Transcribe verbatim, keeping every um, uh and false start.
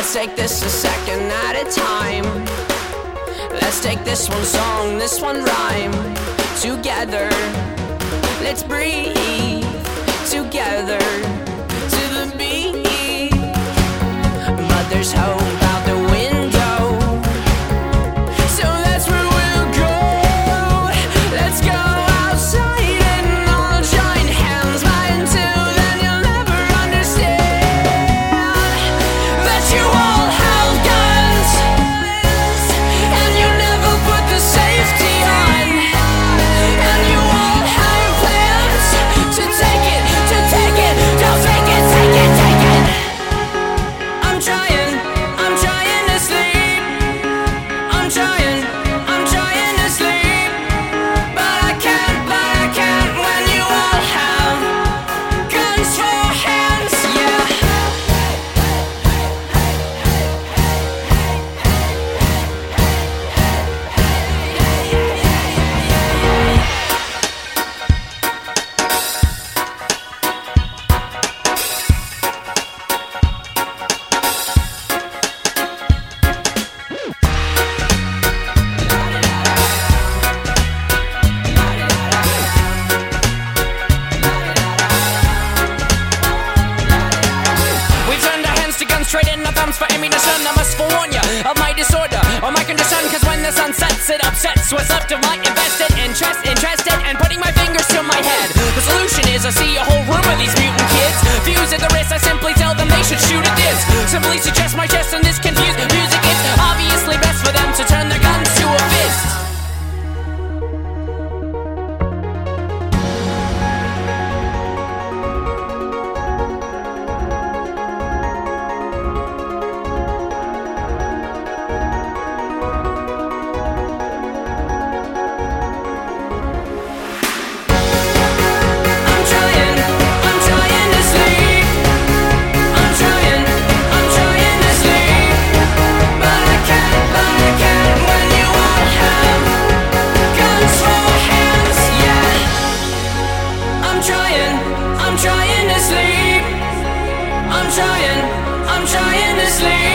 Let's take this a second at a time. Let's take this one song, this one rhyme together. Let's breathe together to the beat. Mother's hope out the window, so that's where we'll go. Let's go outside and all join hands, but until then you'll never understand that you all have guns and you never put the safety on, and you all have plans to take it, to take it, don't take it, take it, take it. I'm trying, I'm trying to sleep. I'm trying, I'm trying to sleep, but I can't, but I can't when you all have guns for hands, yeah. We turned our hands to guns, trading our thumbs for ammunition. I must forewarn ya of my disorder or my condition, cause when the sun sets, it upsets what's left of my invested interest, interested, and putting my fingers to my head. The solution is I see a whole room of these mutant kids. Fuse at the wrist, I simply tell them they should shoot at this. Simply suggest my chest and this confused music. It's obviously best for them to turn their guns to a fist. I'm trying, I'm trying to sleep. I'm trying, I'm trying to sleep, but I can't, but I can't when you all have guns for hands, yeah. I'm trying, I'm trying to sleep. I'm trying, I'm trying to sleep.